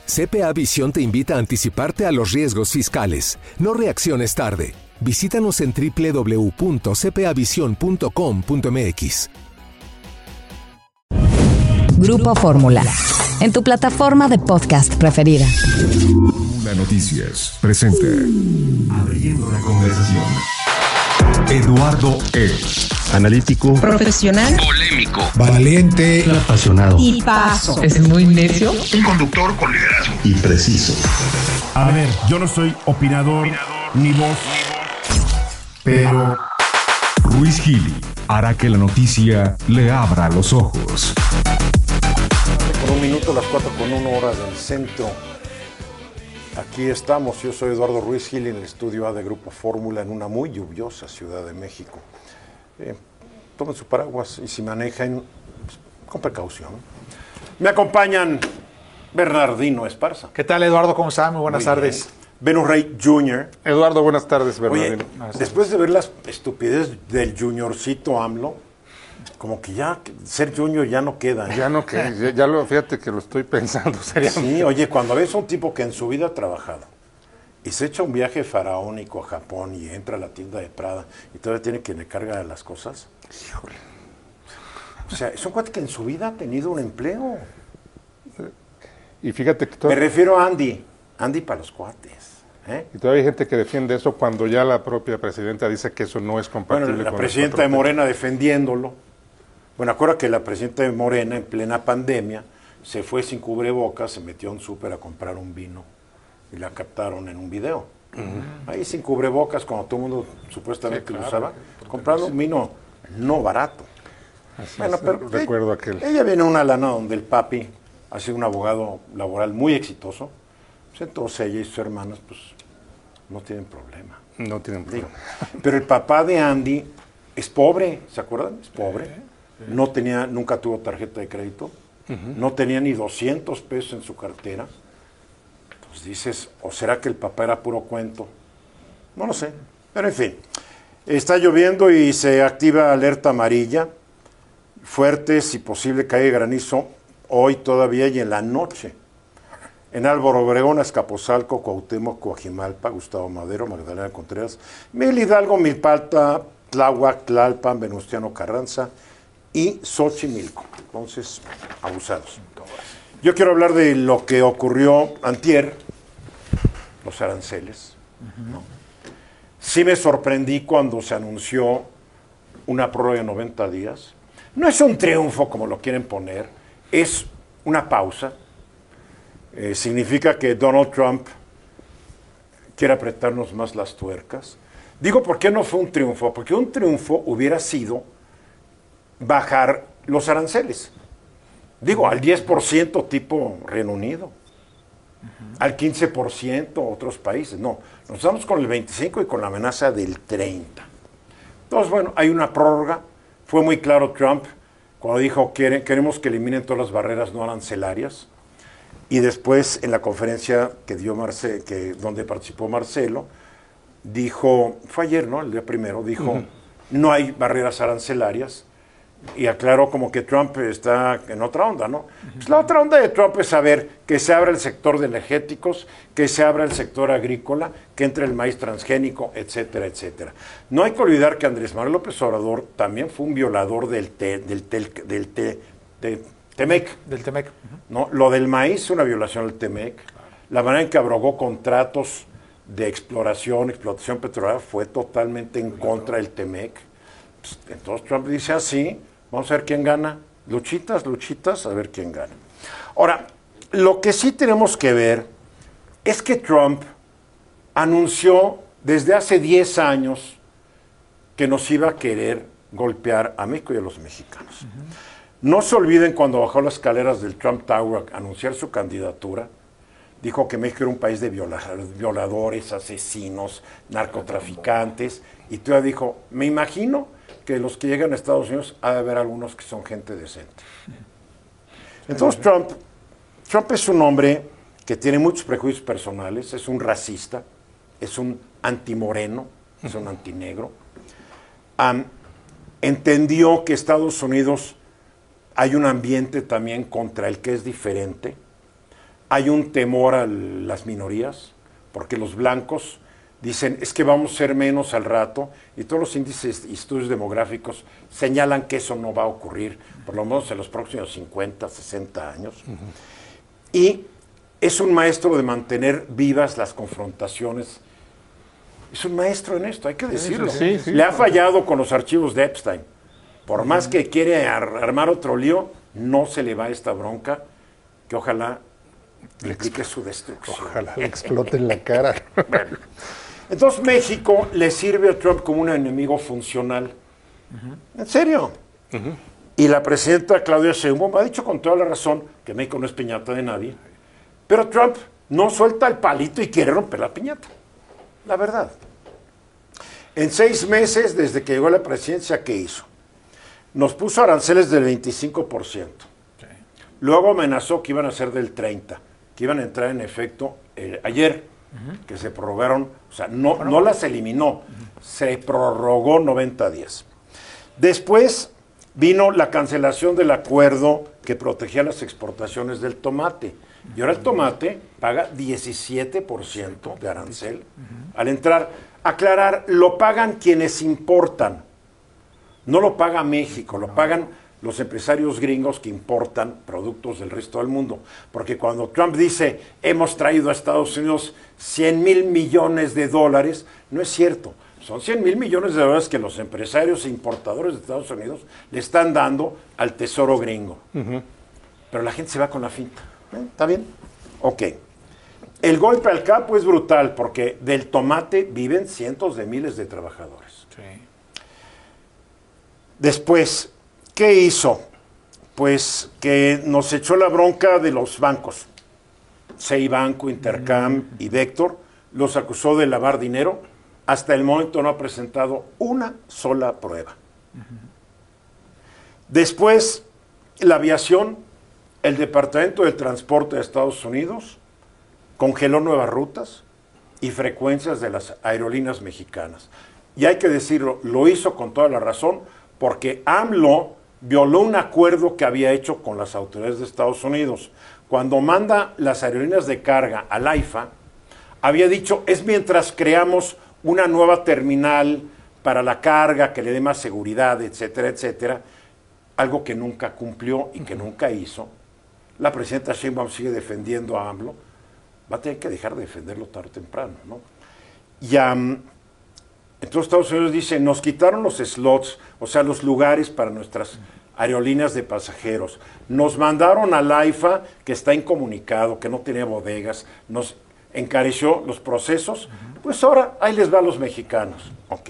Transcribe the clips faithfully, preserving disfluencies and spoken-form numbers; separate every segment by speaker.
Speaker 1: C P A Visión te invita a anticiparte a los riesgos fiscales. No reacciones tarde. Visítanos en doble u doble u doble u punto c p a visión punto com punto m x.
Speaker 2: Grupo Fórmula, en tu plataforma de podcast preferida.
Speaker 3: Fórmula Noticias presenta Abriendo la Conversación. Eduardo E.
Speaker 4: Analítico,
Speaker 2: profesional,
Speaker 5: polémico,
Speaker 4: valiente,
Speaker 2: apasionado y paso.
Speaker 6: Es muy necio.
Speaker 5: Un conductor con liderazgo
Speaker 4: y preciso.
Speaker 7: A ver, yo no soy opinador, opinador ni voz,
Speaker 3: pero Ruiz Gili hará que la noticia le abra los ojos.
Speaker 8: Por un minuto, las cuatro con una hora del centro. Aquí estamos, yo soy Eduardo Ruiz Gili en el estudio A de Grupo Fórmula en una muy lluviosa Ciudad de México. Eh, tomen su paraguas y si manejan, pues, con precaución. Me acompañan Bernardino Esparza.
Speaker 9: ¿Qué tal, Eduardo? ¿Cómo están? Muy buenas
Speaker 8: Muy
Speaker 9: tardes.
Speaker 8: Bien. Venus Rey junior
Speaker 9: Eduardo, buenas tardes, Bernardino.
Speaker 8: Oye, después de ver la estupidez del juniorcito AMLO, como que ya ser junior ya no queda.
Speaker 9: Ya no queda, ya, ya lo, fíjate que lo estoy pensando seriamente.
Speaker 8: Sí, oye, cuando ves a un tipo que en su vida ha trabajado y se echa un viaje faraónico a Japón y entra a la tienda de Prada y todavía tiene quien le carga las cosas. Híjole. O sea, es un cuate que en su vida ha tenido un empleo.
Speaker 9: Y fíjate que...
Speaker 8: Todo... Me refiero a Andy. Andy para los cuates. ¿eh?
Speaker 9: Y todavía hay gente que defiende eso cuando ya la propia presidenta dice que eso no es compatible
Speaker 8: bueno, la
Speaker 9: con...
Speaker 8: la presidenta de Morena defendiéndolo. Bueno, acuérdate que la presidenta de Morena en plena pandemia se fue sin cubrebocas, se metió a un súper a comprar un vino y la captaron en un video. Uh-huh. Ahí sin cubrebocas, cuando todo el mundo supuestamente sí, claro, lo usaba, comprando un vino no barato.
Speaker 9: Así
Speaker 8: bueno,
Speaker 9: es,
Speaker 8: pero
Speaker 9: recuerdo
Speaker 8: ella,
Speaker 9: aquel.
Speaker 8: Ella viene a una lana donde el papi ha sido un abogado laboral muy exitoso, pues entonces ella y sus hermanas pues no tienen problema.
Speaker 9: No tienen problema.
Speaker 8: Digo, pero el papá de Andy es pobre, ¿se acuerdan? Es pobre. No tenía, nunca tuvo tarjeta de crédito, uh-huh. no tenía ni doscientos pesos en su cartera. Pues dices, ¿o será que el papá era puro cuento? No lo sé, pero en fin. Está lloviendo y se activa alerta amarilla, fuerte, si posible cae granizo, hoy todavía y en la noche. En Álvaro Obregón, Azcapotzalco, Cuauhtémoc, Coajimalpa, Gustavo Madero, Magdalena Contreras, Mil Hidalgo, Milpalta, Tláhuac, Tlalpan, Venustiano Carranza y Xochimilco. Entonces, abusados. Yo quiero hablar de lo que ocurrió antier, los aranceles. Uh-huh. ¿no? Sí me sorprendí cuando se anunció una prórroga de noventa días. No es un triunfo como lo quieren poner, es una pausa. Eh, significa que Donald Trump quiere apretarnos más las tuercas. Digo, ¿por qué no fue un triunfo? Porque un triunfo hubiera sido bajar los aranceles. Digo, al diez por ciento tipo Reino Unido, uh-huh. al quince por ciento otros países. No, nos vamos con el veinticinco por ciento y con la amenaza del treinta por ciento. Entonces, bueno, hay una prórroga. Fue muy claro Trump cuando dijo, quieren, queremos que eliminen todas las barreras no arancelarias. Y después, en la conferencia que dio Marce, que, donde participó Marcelo, dijo, fue ayer, ¿no? El día primero, dijo, uh-huh. no hay barreras arancelarias. Y aclaró como que Trump está en otra onda, ¿no? Uh-huh. Pues la otra onda de Trump es saber que se abra el sector de energéticos, que se abra el sector agrícola, que entre el maíz transgénico, etcétera, etcétera. No hay que olvidar que Andrés Manuel López Obrador también fue un violador del T, del tel, del T, de Temec.
Speaker 9: Del Temec. Uh-huh.
Speaker 8: ¿no? Lo del maíz, una violación del Temec. Claro. La manera en que abrogó contratos de exploración, explotación petrolera, fue totalmente en contra del Temec. Pues, entonces Trump dice así, vamos a ver quién gana. Luchitas, luchitas, a ver quién gana. Ahora, lo que sí tenemos que ver es que Trump anunció desde hace diez años que nos iba a querer golpear a México y a los mexicanos. Uh-huh. No se olviden cuando bajó las escaleras del Trump Tower a anunciar su candidatura, dijo que México era un país de viola, violadores, asesinos, narcotraficantes, y todavía dijo, me imagino que los que llegan a Estados Unidos ha de haber algunos que son gente decente. Entonces Trump, Trump es un hombre que tiene muchos prejuicios personales, es un racista, es un antimoreno, es un antinegro. Um, entendió que Estados Unidos hay un ambiente también contra el que es diferente. hay un temor a las minorías, porque los blancos dicen, es que vamos a ser menos al rato, y todos los índices y estudios demográficos señalan que eso no va a ocurrir, por lo menos en los próximos cincuenta, sesenta años. Uh-huh. Y es un maestro de mantener vivas las confrontaciones. Es un maestro en esto, hay que decirlo. Sí, sí, sí. Le ha fallado con los archivos de Epstein. Por uh-huh. más que quiere ar- armar otro lío, no se le va esta bronca, que ojalá le implique su destrucción.
Speaker 9: Ojalá le explote en la cara.
Speaker 8: Bueno. Entonces México le sirve a Trump como un enemigo funcional. Uh-huh. ¿En serio? Uh-huh. Y la presidenta Claudia Sheinbaum ha dicho con toda la razón que México no es piñata de nadie, pero Trump no suelta el palito y quiere romper la piñata. La verdad. En seis meses desde que llegó a la presidencia, ¿qué hizo? Nos puso aranceles del veinticinco por ciento. Sí. Luego amenazó que iban a ser del treinta por ciento, que iban a entrar en efecto eh, ayer, uh-huh. que se prorrogaron, o sea, no, bueno, no las eliminó, uh-huh. se prorrogó noventa días. Después vino la cancelación del acuerdo que protegía las exportaciones del tomate. Y ahora el tomate paga diecisiete por ciento de arancel uh-huh. al entrar. Aclarar, lo pagan quienes importan. No lo paga México, lo pagan los empresarios gringos que importan productos del resto del mundo. Porque cuando Trump dice, hemos traído a Estados Unidos cien mil millones de dólares, no es cierto. Son cien mil millones de dólares que los empresarios e importadores de Estados Unidos le están dando al tesoro gringo. Uh-huh. Pero la gente se va con la finta. ¿Eh? ¿Está bien? Ok. El golpe al campo es brutal porque del tomate viven cientos de miles de trabajadores. Sí. Después, ¿qué hizo? Pues que nos echó la bronca de los bancos. Seibanco, Intercam mm. y Vector los acusó de lavar dinero. Hasta el momento no ha presentado una sola prueba. Uh-huh. Después, la aviación, el Departamento del Transporte de Estados Unidos congeló nuevas rutas y frecuencias de las aerolíneas mexicanas. Y hay que decirlo, lo hizo con toda la razón, porque AMLO violó un acuerdo que había hecho con las autoridades de Estados Unidos. Cuando manda las aerolíneas de carga al AIFA, había dicho, es mientras creamos una nueva terminal para la carga que le dé más seguridad, etcétera, etcétera, algo que nunca cumplió y que uh-huh. nunca hizo. La presidenta Sheinbaum sigue defendiendo a AMLO, va a tener que dejar de defenderlo tarde o temprano, ¿no? Y um, entonces Estados Unidos dice, nos quitaron los slots, o sea, los lugares para nuestras aerolíneas de pasajeros, nos mandaron al AIFA, que está incomunicado, que no tiene bodegas, nos encareció los procesos, uh-huh. pues ahora ahí les va a los mexicanos. Ok.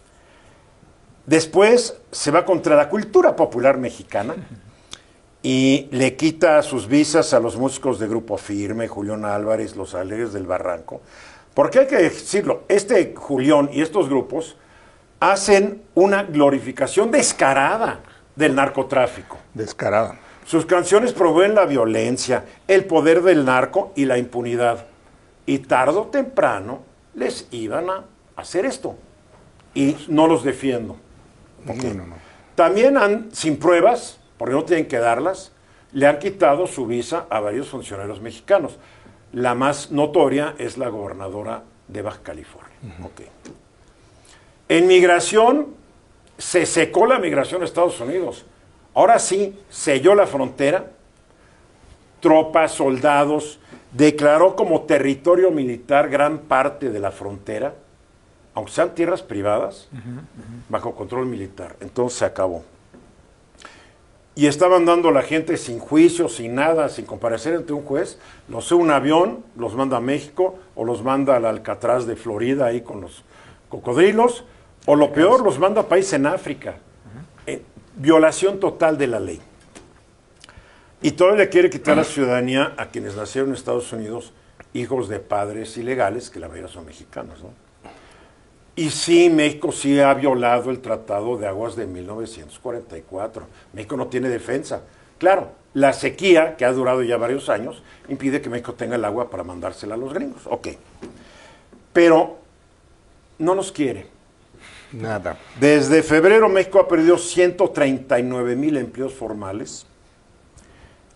Speaker 8: Después se va contra la cultura popular mexicana y le quita sus visas a los músicos de Grupo Firme, Julián Álvarez, Los Alegres del Barranco, porque hay que decirlo, este Julián y estos grupos hacen una glorificación descarada del narcotráfico.
Speaker 9: Descarada.
Speaker 8: Sus canciones promueven la violencia, el poder del narco y la impunidad. Y tarde o temprano les iban a hacer esto. Y no los defiendo. Okay. No, no, no. También han, sin pruebas, porque no tienen que darlas, le han quitado su visa a varios funcionarios mexicanos. La más notoria es la gobernadora de Baja California. Uh-huh. Okay. En migración, se secó la migración a Estados Unidos. Ahora sí, selló la frontera, tropas, soldados, declaró como territorio militar gran parte de la frontera, aunque sean tierras privadas, uh-huh, uh-huh. bajo control militar. Entonces se acabó. Y estaban dando a la gente sin juicio, sin nada, sin comparecer ante un juez, los sube un avión, los manda a México, o los manda al Alcatraz de Florida ahí con los cocodrilos, o lo peor, los manda a país en África. Uh-huh. Eh, violación total de la ley. Y todavía le quiere quitar la ciudadanía a quienes nacieron en Estados Unidos, hijos de padres ilegales, que la mayoría son mexicanos, ¿no? Y sí, México sí ha violado el Tratado de Aguas de mil novecientos cuarenta y cuatro. México no tiene defensa. Claro, la sequía, que ha durado ya varios años, impide que México tenga el agua para mandársela a los gringos. Ok. Pero no nos quiere.
Speaker 9: Nada.
Speaker 8: Desde febrero México ha perdido ciento treinta y nueve mil empleos formales.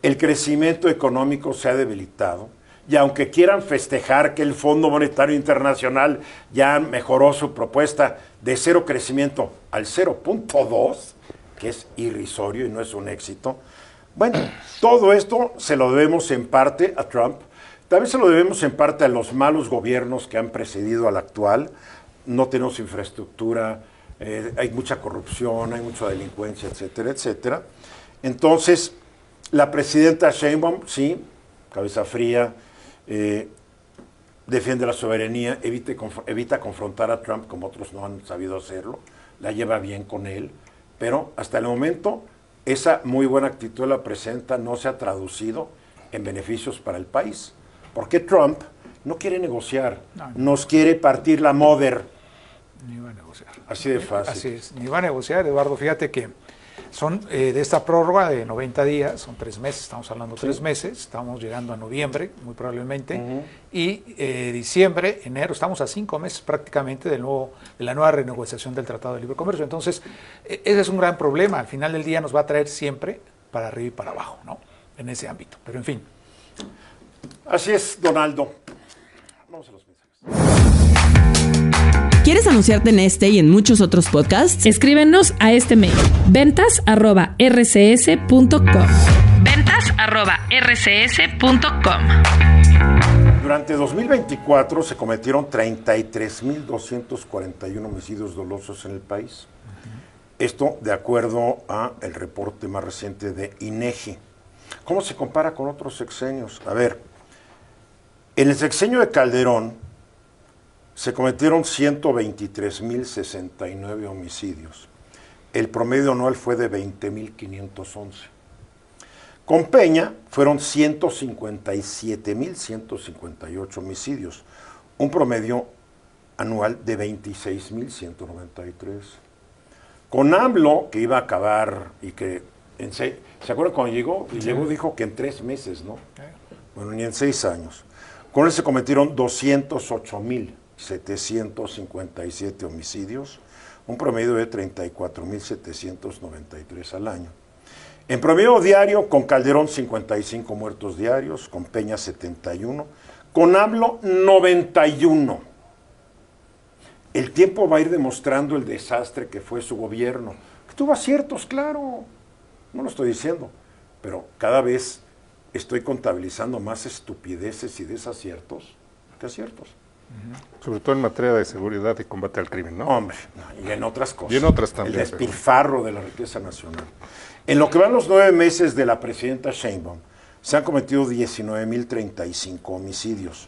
Speaker 8: el crecimiento económico se ha debilitado. Y aunque quieran festejar que el Fondo Monetario Internacional ya mejoró su propuesta de cero crecimiento al cero punto dos, que es irrisorio y no es un éxito, bueno, todo esto se lo debemos en parte a Trump, también se lo debemos en parte a los malos gobiernos que han precedido al actual. No tenemos infraestructura, eh, hay mucha corrupción, hay mucha delincuencia, etcétera, etcétera. Entonces, la presidenta Sheinbaum, sí, cabeza fría, eh, defiende la soberanía, evite, conf- evita confrontar a Trump como otros no han sabido hacerlo, la lleva bien con él, pero hasta el momento esa muy buena actitud de la presidenta no se ha traducido en beneficios para el país, porque Trump no quiere negociar, no, no. nos quiere partir la mother.
Speaker 6: Ni va a negociar.
Speaker 8: Así de fácil.
Speaker 6: Así es, ni va a negociar, Eduardo. Fíjate que son eh, de esta prórroga de noventa días, son tres meses, estamos hablando de sí. tres meses, estamos llegando a noviembre, muy probablemente, uh-huh. y eh, diciembre, enero, estamos a cinco meses prácticamente del nuevo, de la nueva renegociación del Tratado de Libre Comercio. Entonces, eh, ese es un gran problema, al final del día nos va a traer siempre para arriba y para abajo, ¿no? En ese ámbito, pero en fin.
Speaker 8: Así es, Donaldo. Vamos a los mensajes.
Speaker 10: ¿Quieres anunciarte en este y en muchos otros podcasts?
Speaker 11: Escríbenos a este mail, ventas arroba r c s punto com. ventas arroba r c s punto com.
Speaker 8: Durante dos mil veinticuatro se cometieron treinta y tres mil doscientos cuarenta y uno homicidios dolosos en el país. Uh-huh. Esto de acuerdo a el reporte más reciente de INEGI. ¿Cómo se compara con otros sexenios? A ver, en el sexenio de Calderón se cometieron ciento veintitrés mil sesenta y nueve homicidios. El promedio anual fue de veinte mil quinientos once. Con Peña fueron ciento cincuenta y siete mil ciento cincuenta y ocho homicidios, un promedio anual de veintiséis mil ciento noventa y tres. Con AMLO, que iba a acabar y que, en seis, ¿se acuerdan cuando llegó? Y llegó, dijo que en tres meses, ¿no? Bueno, ni en seis años. Con él se cometieron doscientos ocho mil setecientos cincuenta y siete homicidios, un promedio de treinta y cuatro mil setecientos noventa y tres al año. En promedio diario, con Calderón cincuenta y cinco muertos diarios, con Peña setenta y uno, con AMLO noventa y uno. El tiempo va a ir demostrando el desastre que fue su gobierno. Tuvo aciertos, claro, no lo estoy diciendo, pero cada vez estoy contabilizando más estupideces y desaciertos que aciertos.
Speaker 9: Uh-huh. Sobre todo en materia de seguridad y combate al crimen, ¿no?
Speaker 8: Hombre, no, y en otras cosas.
Speaker 9: Y en otras también.
Speaker 8: El despilfarro de la riqueza nacional. En lo que van los nueve meses de la presidenta Sheinbaum, se han cometido diecinueve mil treinta y cinco homicidios.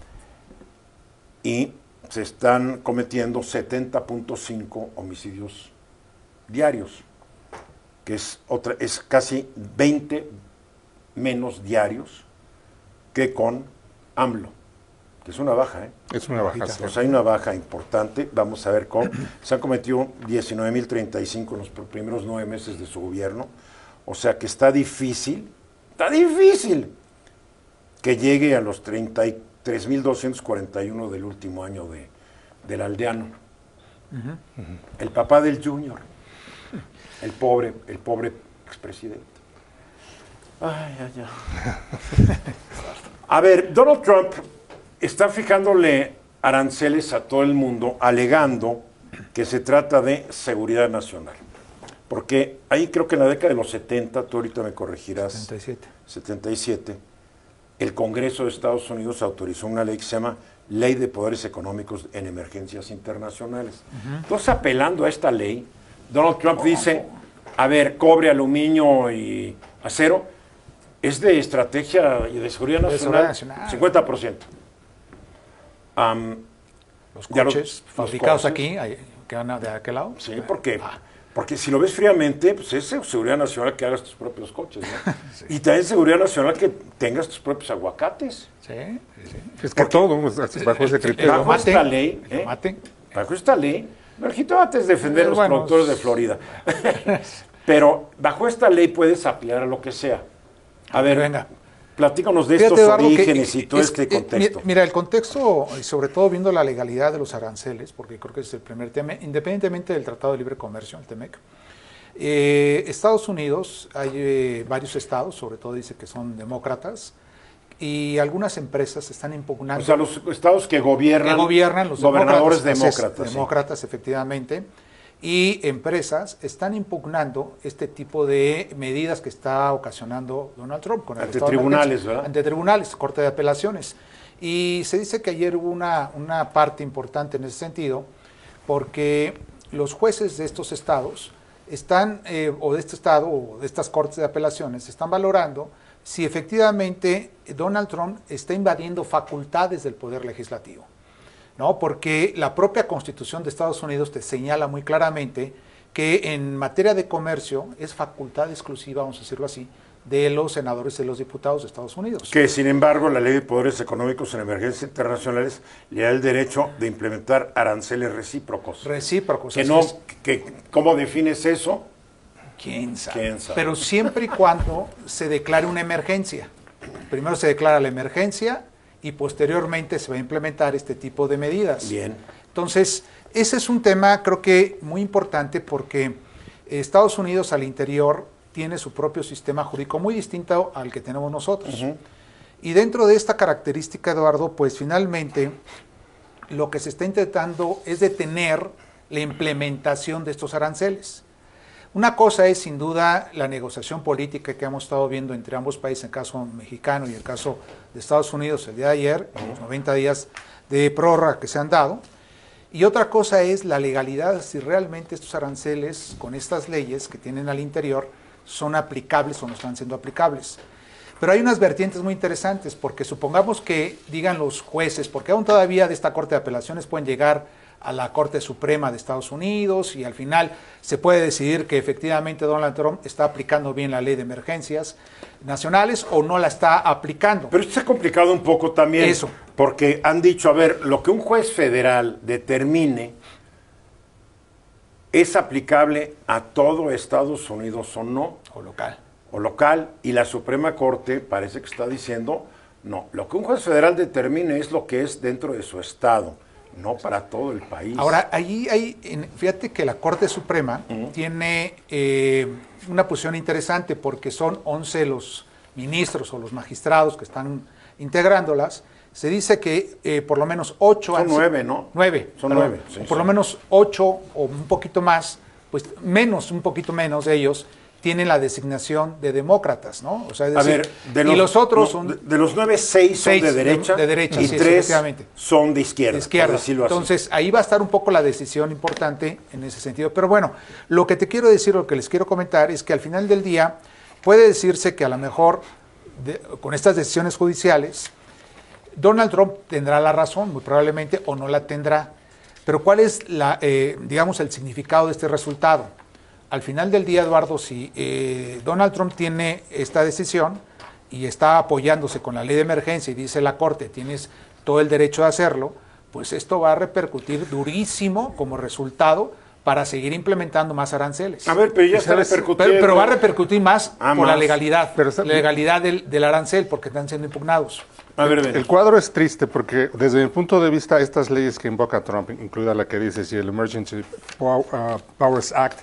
Speaker 8: Y se están cometiendo setenta punto cinco homicidios diarios, que es, otra, es casi veinte menos diarios que con AMLO. Que es una baja, ¿eh?
Speaker 9: Es una baja. Sí.
Speaker 8: Pues hay una baja importante. Vamos a ver cómo. Se han cometido diecinueve mil treinta y cinco en los primeros nueve meses de su gobierno. O sea que está difícil, está difícil que llegue a los treinta y tres mil doscientos cuarenta y uno del último año de, del aldeano. Uh-huh. Uh-huh. El papá del Junior. El pobre, el pobre expresidente. Ay, ay, ay. A ver, Donald Trump está fijándole aranceles a todo el mundo, alegando que se trata de seguridad nacional. Porque ahí creo que en la década de los setenta, tú ahorita me corregirás,
Speaker 6: setenta y siete.
Speaker 8: setenta y siete, el Congreso de Estados Unidos autorizó una ley que se llama Ley de Poderes Económicos en Emergencias Internacionales. Uh-huh. Entonces, apelando a esta ley, Donald Trump oh. dice, a ver, cobre, aluminio y acero, es de estrategia y de seguridad nacional, de seguridad nacional. cincuenta por ciento. Um,
Speaker 6: los coches los, fabricados los coches. Aquí, que van de aquel lado.
Speaker 8: Sí, porque, ah. porque si lo ves fríamente, pues es seguridad nacional que hagas tus propios coches, ¿no? Sí. Y también seguridad nacional que tengas tus propios aguacates.
Speaker 6: Sí, sí, sí.
Speaker 9: Es que porque, todo bajo ese criterio.
Speaker 8: Bajo mate, esta ley, ¿eh? bajo esta ley, el jitomate es defender a los bueno, productores de Florida. Pero bajo esta ley puedes aplicar a lo que sea. A ver, venga. Platícanos de Fíjate, estos Eduardo, orígenes que, y todo es, este contexto.
Speaker 6: Mira, el contexto, y sobre todo viendo la legalidad de los aranceles, porque creo que es el primer tema, independientemente del Tratado de Libre Comercio, el TEMEC, Eh, Estados Unidos, hay eh, varios estados, sobre todo dice que son demócratas, y algunas empresas están impugnando.
Speaker 8: O sea, los estados que gobiernan,
Speaker 6: que gobiernan los
Speaker 8: gobernadores
Speaker 6: demócratas,
Speaker 8: demócratas.
Speaker 6: Sí. Demócratas, efectivamente. Y empresas están impugnando este tipo de medidas que está ocasionando Donald Trump. Con el
Speaker 8: ante
Speaker 6: estado de
Speaker 8: tribunales,
Speaker 6: emergencia.
Speaker 8: ¿verdad?
Speaker 6: Ante tribunales, Corte de Apelaciones. Y se dice que ayer hubo una, una parte importante en ese sentido, porque los jueces de estos estados están, eh, o de este estado, o de estas Cortes de Apelaciones, están valorando si efectivamente Donald Trump está invadiendo facultades del Poder Legislativo, ¿no? Porque la propia Constitución de Estados Unidos te señala muy claramente que en materia de comercio es facultad exclusiva, vamos a decirlo así, de los senadores y de los diputados de Estados Unidos.
Speaker 8: Que, sin embargo, la Ley de Poderes Económicos en Emergencias Internacionales le da el derecho de implementar aranceles recíprocos.
Speaker 6: Recíprocos.
Speaker 8: Que no, que, ¿cómo defines eso?
Speaker 6: ¿Quién sabe?
Speaker 8: ¿Quién sabe?
Speaker 6: Pero siempre y cuando se declare una emergencia. Primero se declara la emergencia y posteriormente se va a implementar este tipo de medidas.
Speaker 8: Bien.
Speaker 6: Entonces, ese es un tema creo que muy importante porque Estados Unidos al interior tiene su propio sistema jurídico muy distinto al que tenemos nosotros. Uh-huh. Y dentro de esta característica, Eduardo, pues finalmente lo que se está intentando es detener la implementación de estos aranceles. Una cosa es sin duda la negociación política que hemos estado viendo entre ambos países, en el caso mexicano y el caso de Estados Unidos el día de ayer, uh-huh. los noventa días de prórroga que se han dado. Y otra cosa es la legalidad, si realmente estos aranceles con estas leyes que tienen al interior son aplicables o no están siendo aplicables. Pero hay unas vertientes muy interesantes, porque supongamos que digan los jueces, porque aún todavía de esta Corte de Apelaciones pueden llegar a la Corte Suprema de Estados Unidos y al final se puede decidir que efectivamente Donald Trump está aplicando bien la ley de emergencias nacionales o no la está aplicando.
Speaker 8: Pero esto se ha complicado un poco también.
Speaker 6: Eso.
Speaker 8: Porque han dicho, a ver, lo que un juez federal determine es aplicable a todo Estados Unidos o no.
Speaker 6: O local.
Speaker 8: O local. Y la Suprema Corte parece que está diciendo, no, lo que un juez federal determine es lo que es dentro de su estado, no para todo el país.
Speaker 6: Ahora, ahí hay, fíjate que la Corte Suprema uh-huh. tiene eh, una posición interesante porque son once los ministros o los magistrados que están integrándolas. Se dice que eh, por lo menos ocho...
Speaker 8: Son
Speaker 6: han,
Speaker 8: nueve, ¿no?
Speaker 6: Nueve.
Speaker 8: Son
Speaker 6: perdón,
Speaker 8: nueve. Sí,
Speaker 6: por
Speaker 8: sí.
Speaker 6: lo menos ocho o un poquito más, pues menos, un poquito menos de ellos, tienen la designación de demócratas, ¿no? O sea, es
Speaker 8: a
Speaker 6: decir,
Speaker 8: ver, de
Speaker 6: y
Speaker 8: los,
Speaker 6: los otros
Speaker 8: no,
Speaker 6: son...
Speaker 8: De, de los nueve, seis son
Speaker 6: seis
Speaker 8: de derecha,
Speaker 6: de, de derecha
Speaker 8: y
Speaker 6: sí,
Speaker 8: tres son de izquierda.
Speaker 6: De izquierda. Entonces, ahí va a estar un poco la decisión importante en ese sentido. Pero bueno, lo que te quiero decir, lo que les quiero comentar, es que al final del día puede decirse que a lo mejor de, con estas decisiones judiciales Donald Trump tendrá la razón, muy probablemente, o no la tendrá. Pero ¿cuál es, la, eh, digamos, el significado de este resultado? Al final del día, Eduardo, si eh, Donald Trump tiene esta decisión y está apoyándose con la ley de emergencia y dice la Corte, tienes todo el derecho de hacerlo, pues esto va a repercutir durísimo como resultado para seguir implementando más aranceles.
Speaker 8: A ver, pero ya está repercutiendo.
Speaker 6: Pero, pero va a repercutir más
Speaker 9: ah,
Speaker 6: por
Speaker 9: más.
Speaker 6: la legalidad,
Speaker 9: pero está,
Speaker 6: la legalidad del, del arancel, porque están siendo impugnados.
Speaker 9: A ver, el, el cuadro es triste porque desde mi punto de vista estas leyes que invoca Trump, incluida la que dices y el Emergency Powers Act,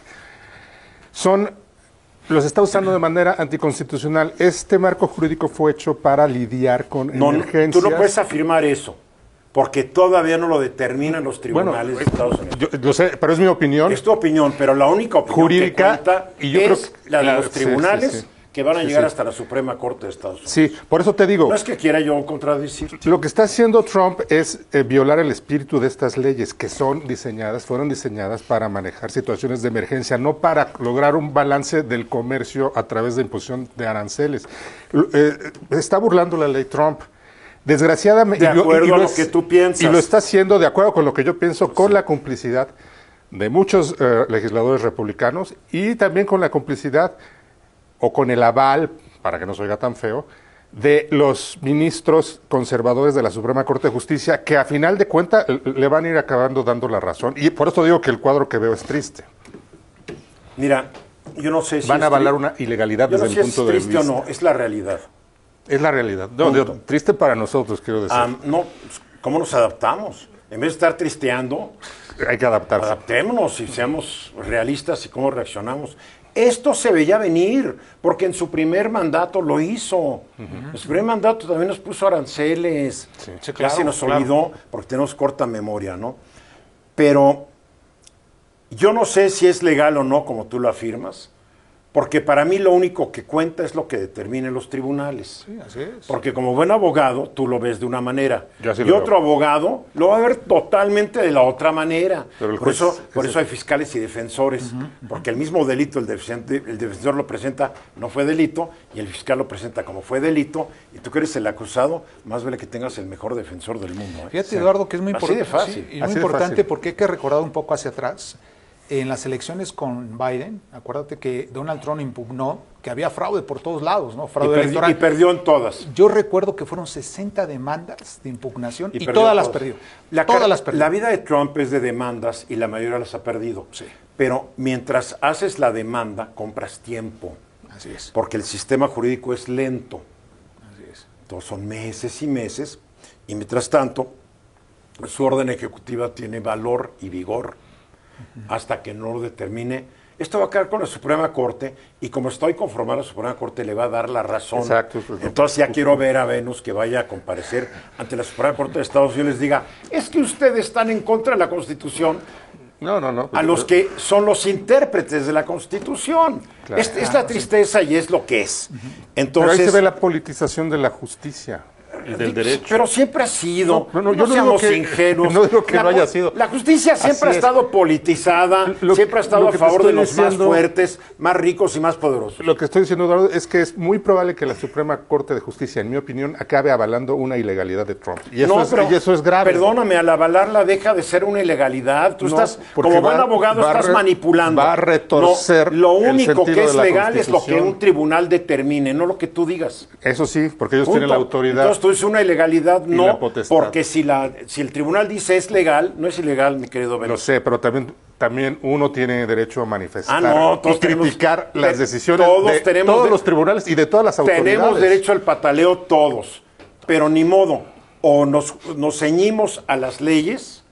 Speaker 9: son, los está usando de manera anticonstitucional. Este marco jurídico fue hecho para lidiar con
Speaker 8: no,
Speaker 9: emergencias.
Speaker 8: Tú no puedes afirmar eso, porque todavía no lo determinan los tribunales
Speaker 9: bueno,
Speaker 8: de Estados Unidos.
Speaker 9: Yo lo sé, pero es mi opinión.
Speaker 8: Es tu opinión, pero la única opinión
Speaker 9: jurídica,
Speaker 8: que cuenta
Speaker 9: y yo
Speaker 8: es
Speaker 9: creo que,
Speaker 8: la de
Speaker 9: la,
Speaker 8: los tribunales. Sí, sí, sí. Que van a
Speaker 9: sí,
Speaker 8: llegar
Speaker 9: sí.
Speaker 8: hasta la Suprema Corte de Estados Unidos.
Speaker 9: Sí, por eso te digo.
Speaker 8: No es que quiera yo contradecir.
Speaker 9: Lo que está haciendo Trump es eh, violar el espíritu de estas leyes que son diseñadas, fueron diseñadas para manejar situaciones de emergencia, no para lograr un balance del comercio a través de imposición de aranceles. Eh, está burlando la ley Trump. Desgraciadamente.
Speaker 8: De acuerdo
Speaker 9: y lo, y
Speaker 8: a
Speaker 9: lo
Speaker 8: lo
Speaker 9: es,
Speaker 8: que tú piensas.
Speaker 9: Y lo está haciendo de acuerdo con lo que yo pienso, pues con sí. la complicidad de muchos eh, legisladores republicanos y también con la complicidad o con el aval, para que no se oiga tan feo, de los ministros conservadores de la Suprema Corte de Justicia, que a final de cuentas le van a ir acabando dando la razón. Y por eso digo que el cuadro que veo es triste.
Speaker 8: Mira, yo no sé si
Speaker 9: van a avalar una ilegalidad desde mi punto de vista.
Speaker 8: Es triste o no, es la realidad.
Speaker 9: Es la realidad. No, digo, triste para nosotros, quiero decir.
Speaker 8: Um, no, ¿cómo nos adaptamos? En vez de estar tristeando,
Speaker 9: hay que adaptarse.
Speaker 8: Adaptémonos y seamos realistas y cómo reaccionamos. Esto se veía venir, porque en su primer mandato lo hizo. Uh-huh. En su primer mandato también nos puso aranceles. Sí, sí, claro, Casi nos claro. olvidó, porque tenemos corta memoria, ¿no? Pero yo no sé si es legal o no, como tú lo afirmas, porque para mí lo único que cuenta es lo que determinen los tribunales.
Speaker 6: Sí, así es.
Speaker 8: Porque como buen abogado, tú lo ves de una manera.
Speaker 9: Yo así
Speaker 8: y
Speaker 9: lo
Speaker 8: otro
Speaker 9: veo.
Speaker 8: abogado lo va a ver totalmente de la otra manera.
Speaker 9: Pero el
Speaker 8: por
Speaker 9: juez,
Speaker 8: eso,
Speaker 9: ¿qué
Speaker 8: por
Speaker 9: es
Speaker 8: eso hay
Speaker 9: eso?
Speaker 8: fiscales y defensores. Uh-huh. Porque el mismo delito, el, defensor, el defensor lo presenta, no fue delito, y el fiscal lo presenta como fue delito, y tú que eres el acusado, más vale que tengas el mejor defensor del mundo. ¿eh?
Speaker 6: Fíjate, sí. Eduardo, que es muy,
Speaker 8: Así de
Speaker 6: import-
Speaker 8: fácil.
Speaker 6: sí, y
Speaker 9: Así
Speaker 6: muy
Speaker 9: de
Speaker 6: importante
Speaker 9: fácil.
Speaker 6: porque hay que recordar un poco hacia atrás. En las elecciones con Biden, acuérdate que Donald Trump impugnó que había fraude por todos lados, ¿no? Fraude
Speaker 8: y, perdi-
Speaker 6: electoral.
Speaker 8: y perdió en todas.
Speaker 6: Yo recuerdo que fueron sesenta demandas de impugnación y, y
Speaker 8: perdió
Speaker 6: todas las
Speaker 8: todas.
Speaker 6: perdió.
Speaker 8: La,
Speaker 6: todas
Speaker 8: car-
Speaker 6: las perdió.
Speaker 8: La vida de Trump es de demandas y la mayoría las ha perdido.
Speaker 6: Sí.
Speaker 8: Pero mientras haces la demanda, compras tiempo.
Speaker 6: Así es.
Speaker 8: Porque el sistema jurídico es lento.
Speaker 6: Así es.
Speaker 8: Entonces son meses y meses. Y mientras tanto, su orden ejecutiva tiene valor y vigor. Hasta que no lo determine. Esto va a quedar con la Suprema Corte y como estoy conformado, la Suprema Corte le va a dar la razón.
Speaker 9: Exacto.
Speaker 8: Entonces ya quiero ver a Venus que vaya a comparecer ante la Suprema Corte de Estados Unidos y les diga, es que ustedes están en contra de la Constitución.
Speaker 9: No, no, no.
Speaker 8: A los que son los intérpretes de la Constitución.
Speaker 9: Claro.
Speaker 8: Es, es la tristeza y es lo que es. Entonces,
Speaker 9: Pero ahí se ve la politización de la justicia. Y del derecho.
Speaker 8: Pero siempre ha sido.
Speaker 9: No, no,
Speaker 8: no,
Speaker 9: yo no
Speaker 8: seamos
Speaker 9: digo que-
Speaker 8: ingenuos.
Speaker 9: no digo que
Speaker 8: la,
Speaker 9: no haya sido.
Speaker 8: La justicia siempre
Speaker 9: Así
Speaker 8: ha
Speaker 9: es.
Speaker 8: estado politizada,
Speaker 9: Lo-
Speaker 8: siempre ha estado
Speaker 9: lo
Speaker 8: a
Speaker 9: que te
Speaker 8: favor de
Speaker 9: estoy
Speaker 8: los
Speaker 9: diciendo-
Speaker 8: más fuertes, más ricos y más poderosos.
Speaker 9: Lo que estoy diciendo, Eduardo, es que es muy probable que la Suprema Corte de Justicia, en mi opinión, acabe avalando una ilegalidad de Trump. Y eso,
Speaker 8: No,
Speaker 9: es,
Speaker 8: pero,
Speaker 9: y eso es grave.
Speaker 8: Perdóname, al avalarla deja de ser una ilegalidad. Tú
Speaker 9: No,
Speaker 8: estás,
Speaker 9: porque
Speaker 8: como
Speaker 9: va-
Speaker 8: buen abogado,
Speaker 9: va a
Speaker 8: estás
Speaker 9: re-
Speaker 8: manipulando.
Speaker 9: va a retorcer
Speaker 8: No, lo
Speaker 9: el
Speaker 8: único que
Speaker 9: sentido
Speaker 8: es
Speaker 9: de la
Speaker 8: legal es lo que
Speaker 9: Constitución.
Speaker 8: un tribunal determine, no lo que tú digas.
Speaker 9: Eso sí, porque ellos
Speaker 8: Punto.
Speaker 9: tienen la autoridad.
Speaker 8: Entonces tú dices una ilegalidad,
Speaker 9: y
Speaker 8: no,
Speaker 9: la potestad.
Speaker 8: porque si la si el tribunal dice es legal, no es ilegal, mi querido
Speaker 9: Lo
Speaker 8: Venus.
Speaker 9: sé, pero también, también uno tiene derecho a manifestar
Speaker 8: Ah, no,
Speaker 9: y
Speaker 8: todos tenemos-
Speaker 9: criticar
Speaker 8: te-
Speaker 9: las decisiones
Speaker 8: todos
Speaker 9: de
Speaker 8: tenemos
Speaker 9: todos
Speaker 8: de-
Speaker 9: los tribunales y de todas las autoridades.
Speaker 8: Tenemos derecho al pataleo todos, pero ni modo, o nos, nos ceñimos a las leyes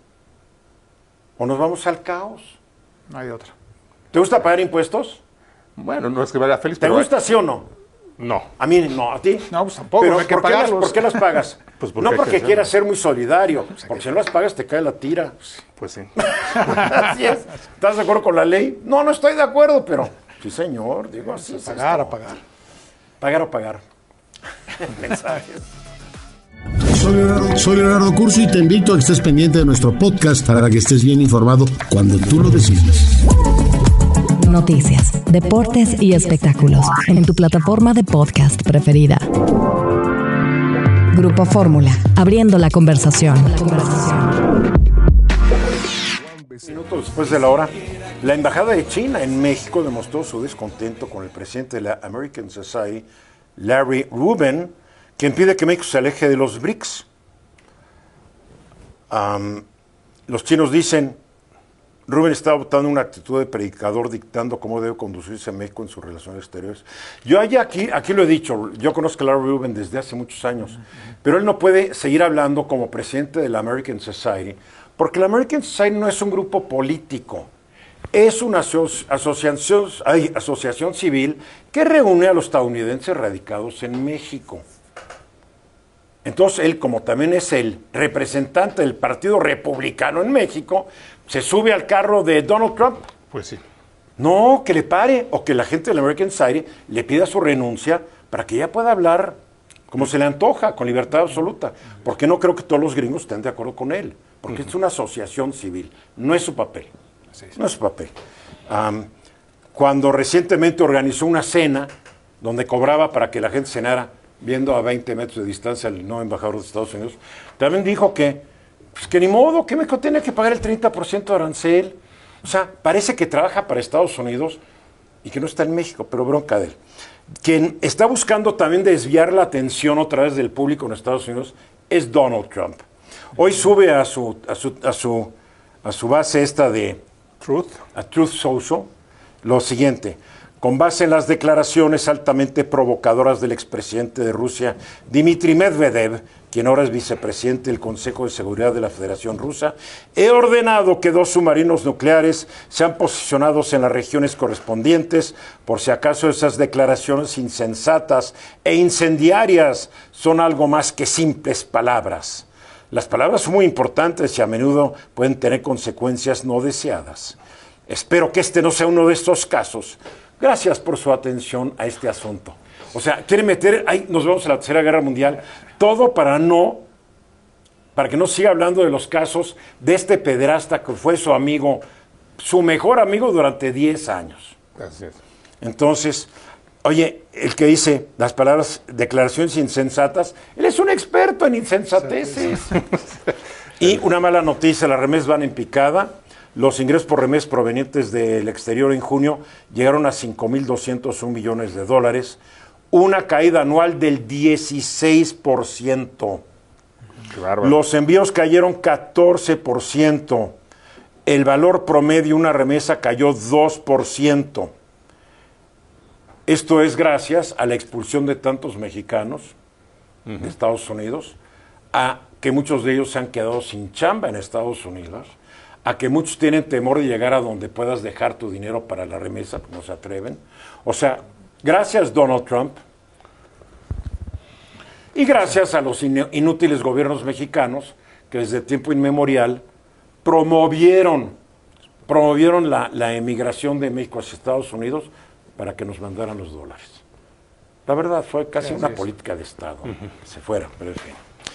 Speaker 8: o nos vamos al caos.
Speaker 6: No hay otra.
Speaker 8: ¿Te gusta pagar impuestos?
Speaker 9: Bueno, no es que vaya feliz,
Speaker 8: ¿Te
Speaker 9: pero...
Speaker 8: gusta sí o no?
Speaker 9: No.
Speaker 8: A mí no, a ti.
Speaker 6: No, pues tampoco,
Speaker 8: Pero
Speaker 6: hay que
Speaker 8: ¿por, qué las,
Speaker 6: pagarlos.
Speaker 8: ¿por qué las pagas?
Speaker 9: Pues porque
Speaker 8: no
Speaker 9: hay que
Speaker 8: porque
Speaker 9: hacerlo.
Speaker 8: quieras ser muy solidario, porque si no las pagas te cae la tira.
Speaker 9: Pues sí.
Speaker 8: Así es. ¿Estás de acuerdo con la ley? No, no estoy de acuerdo, pero sí, señor, digo así. es
Speaker 6: Pagar
Speaker 8: esto.
Speaker 6: a pagar.
Speaker 8: Pagar o pagar. Mensajes.
Speaker 4: Soy Leonardo, soy Leonardo Curso y te invito a que estés pendiente de nuestro podcast para que estés bien informado cuando tú lo decides.
Speaker 2: Noticias, deportes y espectáculos en tu plataforma de podcast preferida. Grupo Fórmula, abriendo la conversación.
Speaker 8: Minutos después de la hora, la embajada de China en México demostró su descontento con el presidente de la American Society, Larry Rubin, quien pide que México se aleje de los B R I C S. Um, los chinos dicen, Rubin está adoptando una actitud de predicador dictando cómo debe conducirse México en sus relaciones exteriores. Yo allá aquí, aquí lo he dicho, yo conozco a Larry Rubin desde hace muchos años, pero él no puede seguir hablando como presidente de la American Society, porque la American Society no es un grupo político, es una aso- asociación, ay, asociación civil que reúne a los estadounidenses radicados en México. Entonces él, como también es el representante del Partido Republicano en México, se sube al carro de Donald Trump.
Speaker 9: Pues sí.
Speaker 8: No, que le pare, o que la gente de la American Society le pida su renuncia para que ella pueda hablar como se le antoja, con libertad absoluta. Porque no creo que todos los gringos estén de acuerdo con él, porque uh-huh. es una asociación civil, no es su papel. Sí, sí. No es su papel. Um, cuando recientemente organizó una cena donde cobraba para que la gente cenara viendo a veinte metros de distancia al no embajador de Estados Unidos, también dijo que, pues que ni modo, que México tiene que pagar el treinta por ciento de arancel. O sea, parece que trabaja para Estados Unidos y que no está en México, pero bronca de él. Quien está buscando también desviar la atención otra vez del público en Estados Unidos es Donald Trump. Hoy sube a su, a su, a su, a su base esta de
Speaker 9: Truth,
Speaker 8: a Truth Social, lo siguiente: con base en las declaraciones altamente provocadoras del expresidente de Rusia, Dmitry Medvedev, quien ahora es vicepresidente del Consejo de Seguridad de la Federación Rusa, he ordenado que dos submarinos nucleares sean posicionados en las regiones correspondientes, por si acaso esas declaraciones insensatas e incendiarias son algo más que simples palabras. Las palabras son muy importantes y a menudo pueden tener consecuencias no deseadas. Espero que este no sea uno de estos casos. Gracias por su atención a este asunto. O sea, quiere meter, ahí nos vemos a la Tercera Guerra Mundial, todo para no, para que no siga hablando de los casos de este pederasta que fue su amigo, su mejor amigo durante diez años.
Speaker 9: Así es.
Speaker 8: Entonces, oye, el que dice las palabras, declaraciones insensatas, él es un experto en insensateces. Y una mala noticia, las remesas van en picada. Los ingresos por remesas provenientes del exterior en junio llegaron a cinco mil doscientos un millones de dólares, una caída anual del dieciséis por ciento.
Speaker 9: Qué bárbaro.
Speaker 8: Los envíos cayeron catorce por ciento. El valor promedio de una remesa cayó dos por ciento. Esto es gracias a la expulsión de tantos mexicanos uh-huh. de Estados Unidos, a que muchos de ellos se han quedado sin chamba en Estados Unidos, a que muchos tienen temor de llegar a donde puedas dejar tu dinero para la remesa, no se atreven. O sea, gracias Donald Trump y gracias a los inútiles gobiernos mexicanos que desde tiempo inmemorial promovieron, promovieron la, la emigración de México hacia Estados Unidos para que nos mandaran los dólares. La verdad, fue casi una política de Estado, uh-huh. que se fuera, pero en fin.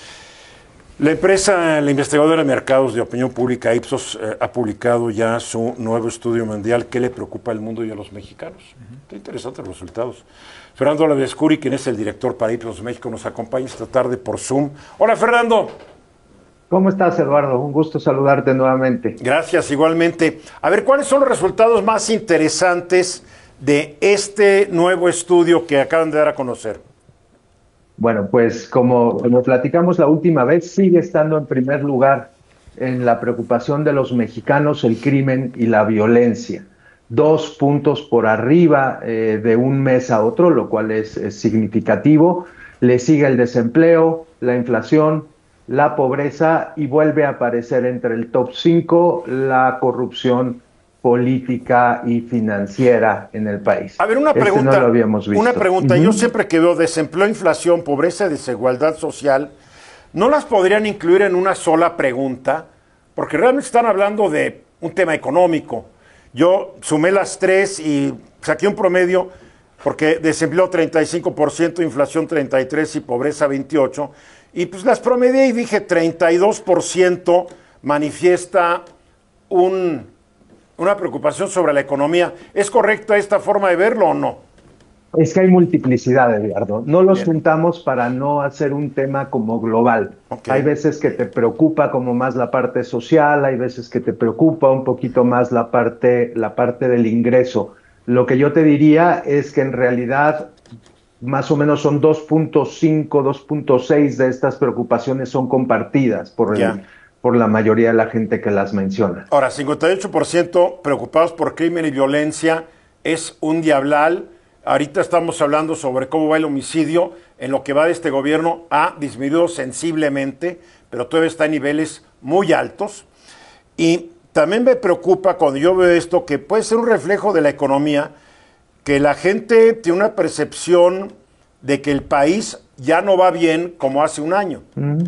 Speaker 8: La empresa, la investigadora de mercados de opinión pública Ipsos, eh, ha publicado ya su nuevo estudio mundial ¿Qué le preocupa al mundo y a los mexicanos? Uh-huh. Está interesantes los resultados. Fernando Lavescuri, quien es el director para Ipsos México, nos acompaña esta tarde por Zoom. Hola, Fernando.
Speaker 12: ¿Cómo estás, Eduardo? Un gusto saludarte nuevamente.
Speaker 8: Gracias, igualmente. A ver, ¿cuáles son los resultados más interesantes de este nuevo estudio que acaban de dar a conocer?
Speaker 12: Bueno, pues como, como platicamos la última vez, sigue estando en primer lugar en la preocupación de los mexicanos el crimen y la violencia. Dos puntos por arriba eh, de un mes a otro, lo cual es, es significativo. Le sigue el desempleo, la inflación, la pobreza y vuelve a aparecer entre el top cinco la corrupción política y financiera en el país.
Speaker 8: A ver, una pregunta.
Speaker 12: Este no lo habíamos visto.
Speaker 8: Una pregunta.
Speaker 12: Uh-huh.
Speaker 8: Yo siempre que veo desempleo, inflación, pobreza y desigualdad social, ¿no las podrían incluir en una sola pregunta? Porque realmente están hablando de un tema económico. Yo sumé las tres y saqué un promedio, porque desempleo treinta y cinco por ciento, inflación treinta y tres por ciento y pobreza veintiocho por ciento. Y pues las promedié y dije treinta y dos por ciento manifiesta un... una preocupación sobre la economía. ¿Es correcta esta forma de verlo o no?
Speaker 12: Es que hay multiplicidad, Eduardo. No los Bien. juntamos para no hacer un tema como global. Okay. Hay veces que te preocupa como más la parte social, hay veces que te preocupa un poquito más la parte, la parte del ingreso. Lo que yo te diría es que en realidad más o menos son dos punto cinco, dos punto seis de estas preocupaciones son compartidas por el... Yeah. por la mayoría de la gente que las menciona.
Speaker 8: Ahora, cincuenta y ocho por ciento preocupados por crimen y violencia es un diablal. Ahorita estamos hablando sobre cómo va el homicidio. En lo que va de este gobierno ha disminuido sensiblemente, pero todavía está en niveles muy altos. Y también me preocupa cuando yo veo esto, que puede ser un reflejo de la economía, que la gente tiene una percepción de que el país ya no va bien como hace un año.
Speaker 12: Mm.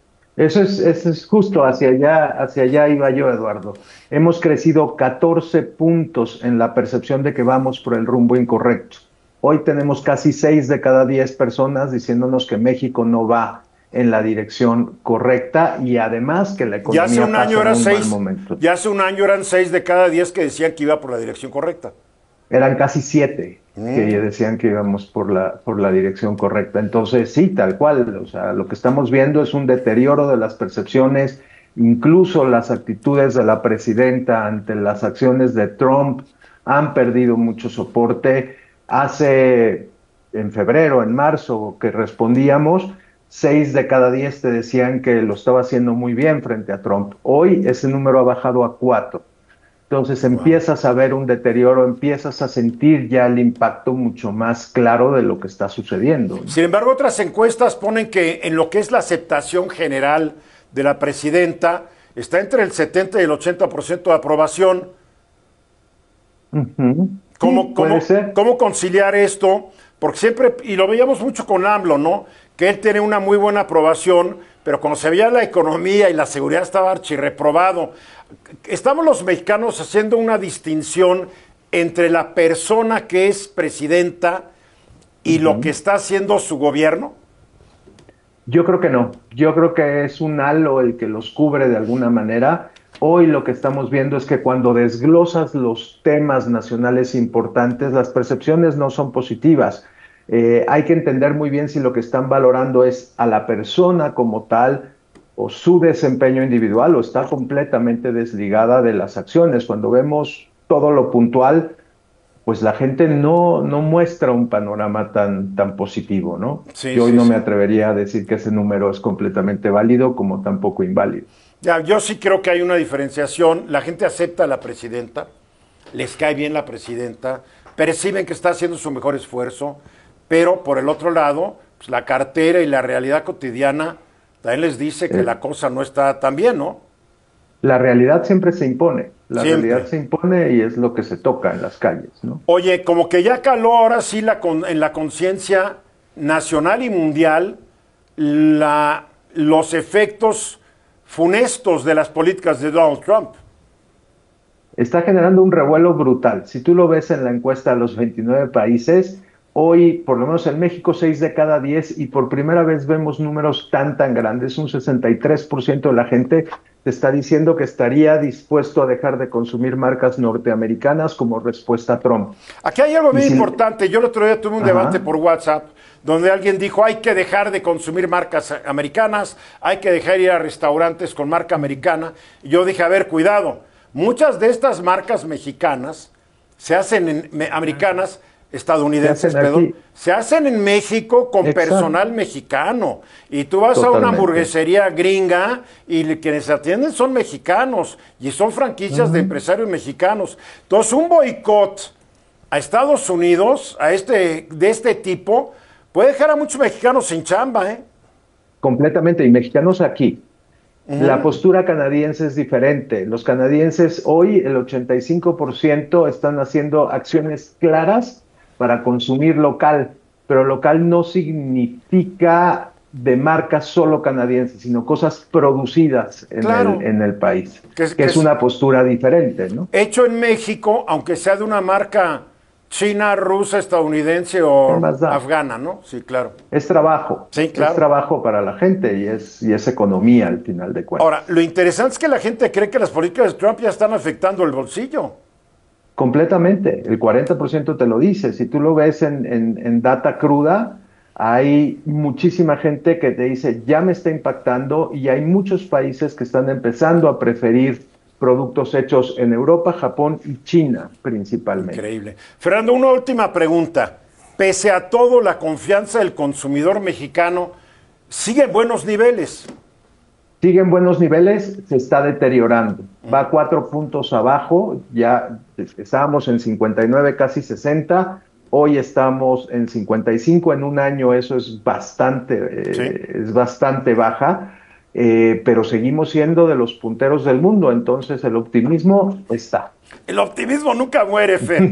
Speaker 12: Eso es, eso es justo, hacia allá, hacia allá iba yo, Eduardo. Hemos crecido catorce puntos en la percepción de que vamos por el rumbo incorrecto. Hoy tenemos casi seis de cada diez personas diciéndonos que México no va en la dirección correcta y además que la economía
Speaker 8: ya hace un año
Speaker 12: pasa
Speaker 8: eran
Speaker 12: un
Speaker 8: seis,
Speaker 12: mal momento.
Speaker 8: Ya hace un año eran seis de cada diez que decían que iba por la dirección correcta.
Speaker 12: Eran casi siete mm. que decían que íbamos por la, por la dirección correcta. Entonces, sí, tal cual. O sea, lo que estamos viendo es un deterioro de las percepciones, incluso las actitudes de la presidenta ante las acciones de Trump han perdido mucho soporte. Hace, en febrero, en marzo, que respondíamos, seis de cada diez te decían que lo estaba haciendo muy bien frente a Trump. Hoy ese número ha bajado a cuatro. Entonces empiezas a ver un deterioro, empiezas a sentir ya el impacto mucho más claro de lo que está sucediendo.
Speaker 8: Sin embargo, otras encuestas ponen que en lo que es la aceptación general de la presidenta está entre el setenta y el ochenta por ciento de aprobación.
Speaker 12: Uh-huh.
Speaker 8: ¿Cómo,
Speaker 12: sí,
Speaker 8: cómo, ¿Cómo conciliar esto? Porque siempre, y lo veíamos mucho con AMLO, ¿no? Que él tiene una muy buena aprobación, pero cuando se veía la economía y la seguridad estaba archirreprobado. Estamos los mexicanos haciendo una distinción entre la persona que es presidenta y uh-huh. lo que está haciendo su gobierno.
Speaker 12: Yo creo que no. Yo creo que es un halo el que los cubre de alguna manera. Hoy lo que estamos viendo es que cuando desglosas los temas nacionales importantes, las percepciones no son positivas. Eh, hay que entender muy bien si lo que están valorando es a la persona como tal o su desempeño individual o está completamente desligada de las acciones. Cuando vemos todo lo puntual, pues la gente no, no muestra un panorama tan, tan positivo, ¿no? Sí, Yo hoy sí, no sí. me atrevería a decir que ese número es completamente válido como tampoco inválido.
Speaker 8: Ya, yo sí creo que hay una diferenciación. La gente acepta a la presidenta, les cae bien la presidenta, perciben que está haciendo su mejor esfuerzo, pero por el otro lado, pues la cartera y la realidad cotidiana también les dice que eh. la cosa no está tan bien, ¿no?
Speaker 12: La realidad siempre se impone, la
Speaker 8: siempre.
Speaker 12: realidad se impone y es lo que se toca en las calles, ¿no?
Speaker 8: Oye, como que ya caló ahora sí la con, en la conciencia nacional y mundial la, los efectos funestos de las políticas de Donald Trump.
Speaker 12: Está generando un revuelo brutal. Si tú lo ves en la encuesta de los veintinueve países, hoy, por lo menos en México, seis de cada diez, y por primera vez vemos números tan, tan grandes. Un sesenta y tres por ciento de la gente te está diciendo que estaría dispuesto a dejar de consumir marcas norteamericanas como respuesta a Trump.
Speaker 8: Aquí hay algo bien si... importante. Yo el otro día tuve un Ajá. debate por WhatsApp donde alguien dijo hay que dejar de consumir marcas americanas, hay que dejar ir a restaurantes con marca americana. Y yo dije, a ver, cuidado, muchas de estas marcas mexicanas se hacen en, me, americanas, estadounidenses, se hacen, perdón, se hacen en México con Exacto. personal mexicano. Y tú vas Totalmente. a una hamburguesería gringa y quienes atienden son mexicanos y son franquicias uh-huh. de empresarios mexicanos. Entonces, un boicot a Estados Unidos, a este, de este tipo, puede dejar a muchos mexicanos sin chamba, ¿eh?
Speaker 12: Completamente, y mexicanos aquí. Uh-huh. La postura canadiense es diferente. Los canadienses hoy, el ochenta y cinco por ciento están haciendo acciones claras para consumir local, pero local no significa de marcas solo canadienses, sino cosas producidas en, claro. el, en el país, que, es, que es una postura diferente, ¿no?
Speaker 8: Hecho en México, aunque sea de una marca china, rusa, estadounidense o afgana, ¿no? Sí, claro.
Speaker 12: Es trabajo.
Speaker 8: Sí, claro.
Speaker 12: Es trabajo para la gente y es, y es economía al final de cuentas.
Speaker 8: Ahora, lo interesante es que la gente cree que las políticas de Trump ya están afectando el bolsillo.
Speaker 12: Completamente. El cuarenta por ciento te lo dice. Si tú lo ves en, en, en data cruda, hay muchísima gente que te dice, ya me está impactando, y hay muchos países que están empezando a preferir productos hechos en Europa, Japón y China principalmente.
Speaker 8: Increíble. Fernando, una última pregunta. Pese a todo, la confianza del consumidor mexicano sigue en buenos niveles.
Speaker 12: Sigue en buenos niveles, se está deteriorando. Va cuatro puntos abajo, ya estábamos en cincuenta y nueve, casi sesenta, hoy estamos en cincuenta y cinco, en un año eso es bastante, eh, sí. es bastante baja. Eh, pero seguimos siendo de los punteros del mundo, entonces el optimismo está.
Speaker 8: El optimismo nunca muere, Fer.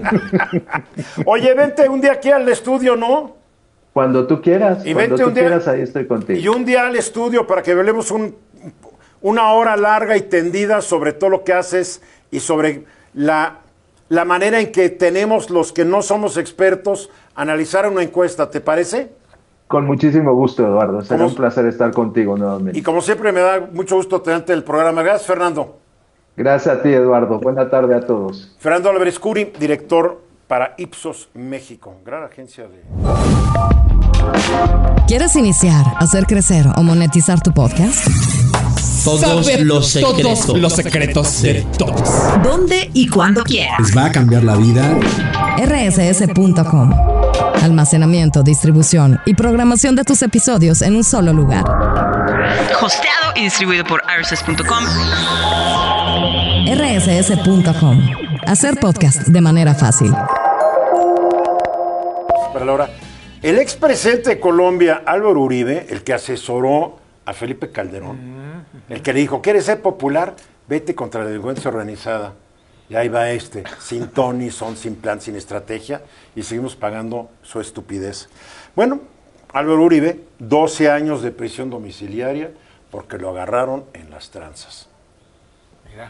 Speaker 8: Oye, vente un día aquí al estudio, ¿no?
Speaker 12: Cuando tú quieras,
Speaker 8: y
Speaker 12: cuando tú
Speaker 8: un día,
Speaker 12: quieras, ahí estoy contigo.
Speaker 8: Y un día al estudio para que hablemos un, una hora larga y tendida sobre todo lo que haces y sobre la, la manera en que tenemos los que no somos expertos analizar una encuesta, ¿te parece?
Speaker 12: Con muchísimo gusto, Eduardo. Será como, un placer estar contigo nuevamente.
Speaker 8: Y como siempre me da mucho gusto tenerte en el programa. Gracias, Fernando.
Speaker 12: Gracias a ti, Eduardo. Buena tarde a todos.
Speaker 8: Fernando Álvarez Curi, director para Ipsos México. Gran agencia de...
Speaker 2: ¿Quieres iniciar, hacer crecer o monetizar tu podcast?
Speaker 13: Todos Saber los secretos.
Speaker 14: Todos los secretos de todos.
Speaker 2: ¿Dónde y cuándo quieras?
Speaker 14: ¿Les va a cambiar la vida?
Speaker 2: R S S punto com. Almacenamiento, distribución y programación de tus episodios en un solo lugar.
Speaker 10: Hosteado y distribuido por R S S punto com.
Speaker 2: erre ese ese punto com. Hacer podcast de manera fácil.
Speaker 8: Para Laura, el expresidente de Colombia, Álvaro Uribe, el que asesoró a Felipe Calderón, el que le dijo, ¿quieres ser popular? Vete contra la delincuencia organizada. Y ahí va este, sin ton ni son, sin plan, sin estrategia, y seguimos pagando su estupidez. Bueno, Álvaro Uribe, doce años de prisión domiciliaria porque lo agarraron en las tranzas.
Speaker 6: Mira.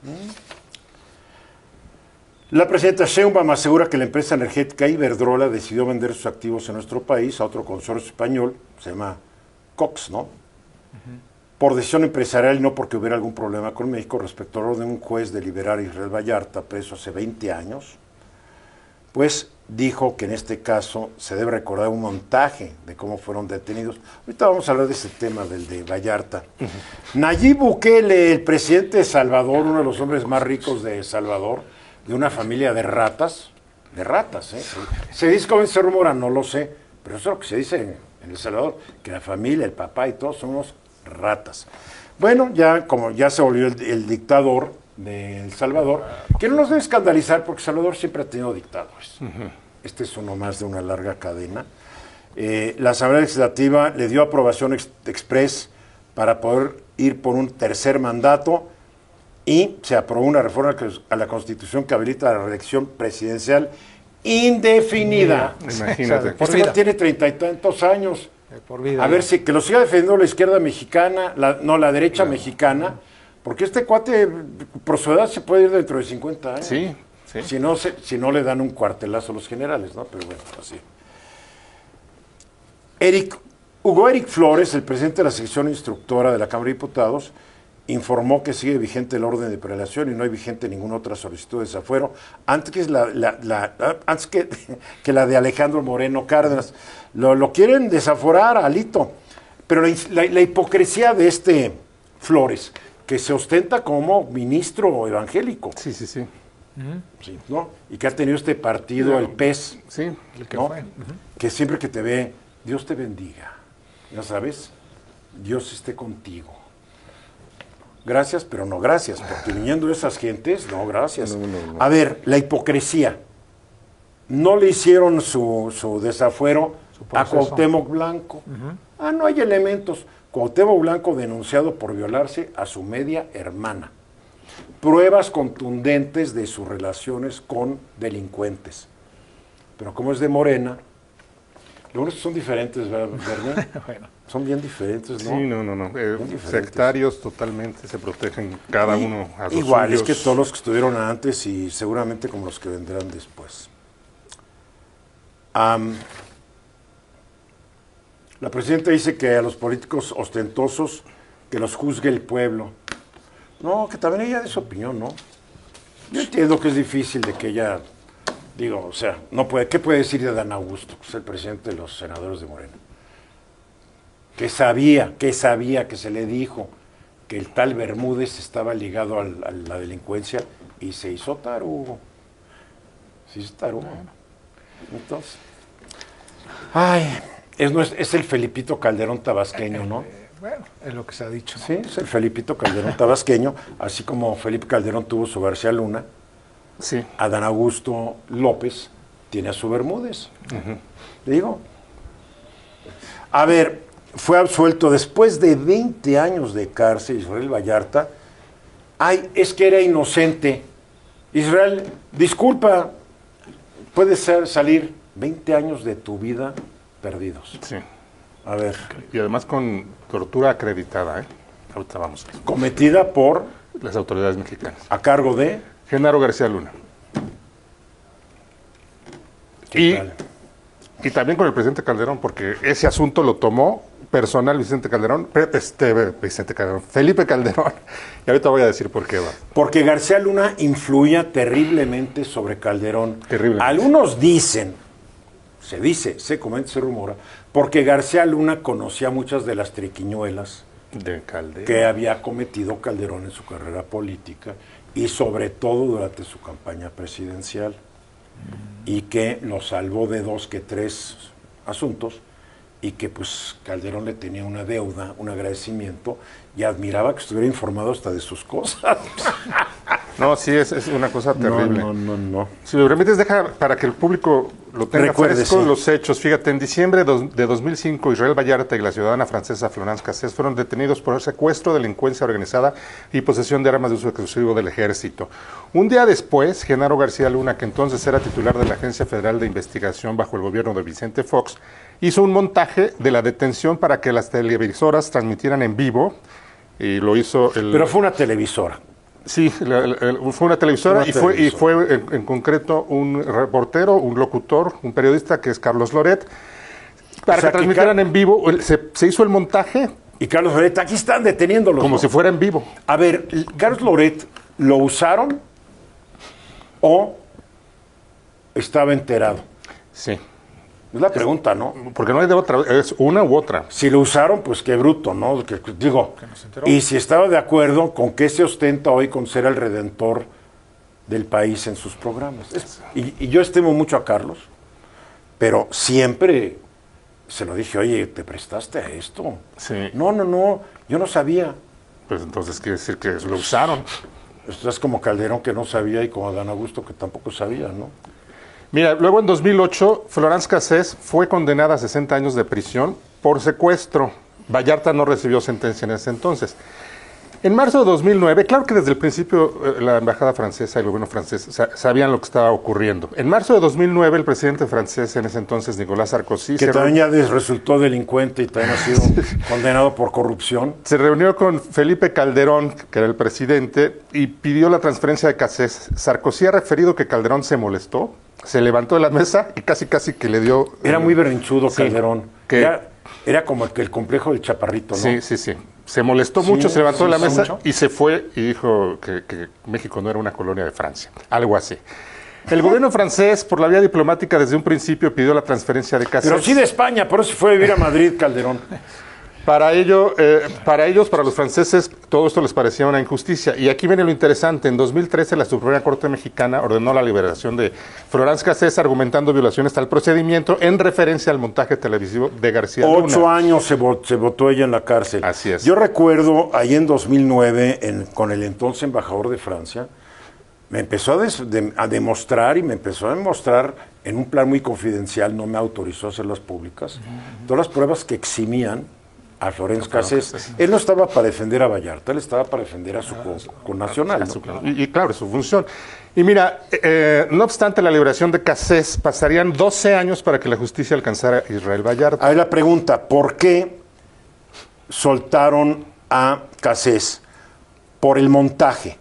Speaker 8: La presidenta Sheinbaum asegura que la empresa energética Iberdrola decidió vender sus activos en nuestro país a otro consorcio español, se llama Cox, ¿no? Uh-huh. Por decisión empresarial y no porque hubiera algún problema con México respecto al orden de un juez de liberar a Israel Vallarta, preso hace veinte años, pues dijo que en este caso se debe recordar un montaje de cómo fueron detenidos. Ahorita vamos a hablar de ese tema, del de Vallarta. Uh-huh. Nayib Bukele, el presidente de Salvador, uno de los hombres más ricos de Salvador, de una familia de ratas, de ratas, ¿eh? Se dice como se rumora, no lo sé, pero eso es lo que se dice en, en El Salvador, que la familia, el papá y todos son unos ratas. Bueno, ya como ya se volvió el, el dictador de El Salvador, que no nos debe escandalizar porque Salvador siempre ha tenido dictadores. Uh-huh. Este es uno más de una larga cadena. Eh, la Asamblea Legislativa le dio aprobación ex, express para poder ir por un tercer mandato y se aprobó una reforma a la Constitución que habilita la reelección presidencial indefinida.
Speaker 9: Imagínate.
Speaker 8: Este no tiene treinta y tantos años.
Speaker 6: Por vida,
Speaker 8: a ver
Speaker 6: ¿no?
Speaker 8: si que lo siga defendiendo la izquierda mexicana, la, no la derecha claro. mexicana, porque este cuate por su edad se puede ir dentro de cincuenta años.
Speaker 9: Sí, sí.
Speaker 8: Si no, se, si no le dan un cuartelazo a los generales, ¿no? Pero bueno, así. Eric, Hugo Eric Flores, el presidente de la sección instructora de la Cámara de Diputados, informó que sigue vigente el orden de prelación y no hay vigente ninguna otra solicitud de desafuero, antes que la, la, la, antes que, que la de Alejandro Moreno Cárdenas. Lo, lo quieren desaforar a Alito, pero la, la, la hipocresía de este Flores, que se ostenta como ministro evangélico.
Speaker 9: Sí, sí, sí.
Speaker 8: Uh-huh. Sí, ¿no? Y que ha tenido este partido, el P E S,
Speaker 9: sí,
Speaker 8: el que, ¿no? fue. Uh-huh. Que siempre que te ve, Dios te bendiga, ya sabes, Dios esté contigo. Gracias, pero no gracias, porque viniendo esas gentes, no gracias. No, no, no. A ver, la hipocresía. No le hicieron su, su desafuero su a Cuauhtémoc Blanco. Uh-huh. Ah, no hay elementos. Cuauhtémoc Blanco denunciado por violarse a su media hermana. Pruebas contundentes de sus relaciones con delincuentes. Pero como es de Morena, los son diferentes, ¿verdad? Bueno. Son bien diferentes, ¿no?
Speaker 9: Sí, no, no, no. Eh, sectarios totalmente, se protegen cada y, uno a sus
Speaker 8: igual,
Speaker 9: suyos.
Speaker 8: Es que todos los que estuvieron antes y seguramente como los que vendrán después. Um, la presidenta dice que a los políticos ostentosos que los juzgue el pueblo. No, que también ella de su opinión, ¿no? Yo entiendo que es difícil de que ella, digo, o sea, no puede, ¿qué puede decir de Adán Augusto, que es el presidente de los senadores de Morena? Que sabía, que sabía, que se le dijo que el tal Bermúdez estaba ligado al, a la delincuencia y se hizo tarugo. Se hizo tarugo. Entonces, ay, es, no es, es el Felipito Calderón tabasqueño, ¿no?
Speaker 6: Eh, bueno, es lo que se ha dicho, ¿no?
Speaker 8: Sí, es el Felipito Calderón tabasqueño, así como Felipe Calderón tuvo su García Luna,
Speaker 9: sí.
Speaker 8: Adán Augusto López tiene a su Bermúdez. Uh-huh. Digo, a ver, fue absuelto después de veinte años de cárcel Israel Vallarta. Ay, es que era inocente. Israel, disculpa, puede ser salir veinte años de tu vida perdidos.
Speaker 9: Sí.
Speaker 8: A ver.
Speaker 9: Y además con tortura acreditada, ¿eh? Ahorita vamos.
Speaker 8: Cometida por
Speaker 9: las autoridades mexicanas.
Speaker 8: A cargo de
Speaker 9: Genaro García Luna. Y, y también con el presidente Calderón, porque ese asunto lo tomó personal Vicente Calderón, este Vicente Calderón, Felipe Calderón, y ahorita voy a decir por qué va.
Speaker 8: Porque García Luna influía terriblemente sobre Calderón.
Speaker 9: Terriblemente.
Speaker 8: Algunos dicen, se dice, se comenta, se rumora, porque García Luna conocía muchas de las triquiñuelas
Speaker 9: de Calderón
Speaker 8: que había cometido Calderón en su carrera política y sobre todo durante su campaña presidencial, mm. y que lo salvó de dos que tres asuntos, y que pues Calderón le tenía una deuda, un agradecimiento, y admiraba que estuviera informado hasta de sus cosas.
Speaker 9: No, sí, es, es una cosa terrible.
Speaker 8: No, no, no, no.
Speaker 9: Si me permites, deja para que el público lo tenga
Speaker 8: Recuerde,
Speaker 9: fresco
Speaker 8: sí.
Speaker 9: los hechos. Fíjate, en diciembre de dos mil cinco, Israel Vallarta y la ciudadana francesa Florence Cassés fueron detenidos por secuestro, delincuencia organizada y posesión de armas de uso exclusivo del ejército. Un día después, Genaro García Luna, que entonces era titular de la Agencia Federal de Investigación bajo el gobierno de Vicente Fox, hizo un montaje de la detención para que las televisoras transmitieran en vivo, y lo hizo el...
Speaker 8: Pero fue una televisora.
Speaker 9: Sí, la, la, fue una televisora,
Speaker 8: una
Speaker 9: y, fue,
Speaker 8: televisora.
Speaker 9: y fue en, en concreto un reportero, un locutor, un periodista que es Carlos Loret, para
Speaker 8: O sea,
Speaker 9: que transmitieran
Speaker 8: que
Speaker 9: en vivo. Se, se hizo el montaje.
Speaker 8: Y Carlos Loret, aquí están deteniéndolos.
Speaker 9: Como
Speaker 8: ¿no?
Speaker 9: si fuera en vivo.
Speaker 8: A ver, Carlos Loret, ¿lo usaron o estaba enterado?
Speaker 9: Sí.
Speaker 8: Es la pregunta, ¿no?
Speaker 9: Porque no hay de otra, es una u otra.
Speaker 8: Si lo usaron, pues qué bruto, ¿no? Que, digo, y si estaba de acuerdo, ¿con qué se ostenta hoy con ser el redentor del país en sus programas? Es, y, y yo estimo mucho a Carlos, pero siempre se lo dije, oye, ¿te prestaste a esto?
Speaker 9: Sí.
Speaker 8: No, no, no, yo no sabía.
Speaker 9: Pues entonces quiere decir que lo usaron.
Speaker 8: Esto es como Calderón que no sabía y como Adán Augusto que tampoco sabía, ¿no?
Speaker 9: Mira, luego en dos mil ocho, Florence Cassés fue condenada a sesenta años de prisión por secuestro. Vallarta no recibió sentencia en ese entonces. En marzo de dos mil nueve, claro que desde el principio eh, la embajada francesa y el gobierno francés sa sabían lo que estaba ocurriendo. En marzo de dos mil nueve, el presidente francés en ese entonces, Nicolás Sarkozy...
Speaker 8: Que también ya resultó delincuente y también ha sido condenado por corrupción.
Speaker 9: Se reunió con Felipe Calderón, que era el presidente, y pidió la transferencia de Cassés. Sarkozy ha referido que Calderón se molestó, se levantó de la mesa y casi casi que le dio...
Speaker 8: Era
Speaker 9: eh,
Speaker 8: muy berrinchudo
Speaker 9: sí,
Speaker 8: Calderón.
Speaker 9: Que,
Speaker 8: era, era como el, el complejo del chaparrito, ¿no?
Speaker 9: Sí, sí, sí. Se molestó
Speaker 8: Sí,
Speaker 9: mucho, se levantó
Speaker 8: sí,
Speaker 9: de la
Speaker 8: sí,
Speaker 9: mesa
Speaker 8: mucho.
Speaker 9: y se fue y dijo que, que México no era una colonia de Francia. Algo así. El gobierno francés, por la vía diplomática, desde un principio pidió la transferencia de Cassés.
Speaker 8: Pero sí de España, por eso fue a vivir a Madrid Calderón.
Speaker 9: Para ello, eh, para ellos, para los franceses, todo esto les parecía una injusticia. Y aquí viene lo interesante. En dos mil trece, la Suprema Corte Mexicana ordenó la liberación de Florence Cassés, argumentando violaciones al procedimiento en referencia al montaje televisivo de García Luna.
Speaker 8: Ocho años se, vot, se votó ella en la cárcel.
Speaker 9: Así es.
Speaker 8: Yo recuerdo, ahí en dos mil nueve, en, con el entonces embajador de Francia, me empezó a, des, de, a demostrar y me empezó a demostrar en un plan muy confidencial, no me autorizó a hacerlas públicas, uh-huh. todas las pruebas que eximían a Florence Cassés. Él no estaba para defender a Vallarta, él estaba para defender a su connacional. ¿No?
Speaker 9: Y, y claro, es su función. Y mira, eh, no obstante la liberación de Cassés, pasarían doce años para que la justicia alcanzara a Israel Vallarta.
Speaker 8: Ahí la pregunta, ¿por qué soltaron a Cassés? Por el montaje,